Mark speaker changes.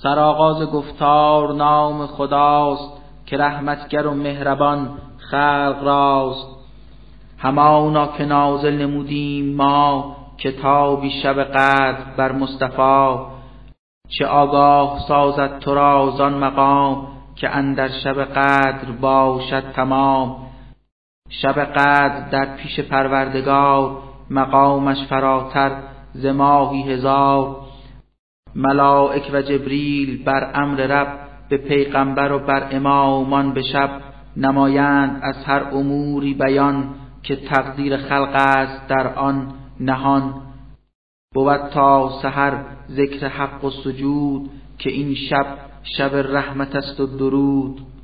Speaker 1: سرآغاز گفتار نام خداست، که رحمتگر و مهربان خلق راست. همانا که نازل نمودیم ما، کتابی شب قدر بر مصطفی. چه آگاه سازد تو را زان مقام، که اندر شب قدر باشد تمام. شب قدر در پیش پروردگار، مقامش فراتر ز ماهی هزار. ملائک و جبریل بر امر رب، به پیغمبر و بر امامان به شب. نمایند از هر اموری بیان، که تقدیر خلق است در آن نهان. بود تا سحر ذکر حق و سجود، که این شب شب رحمت است و درود.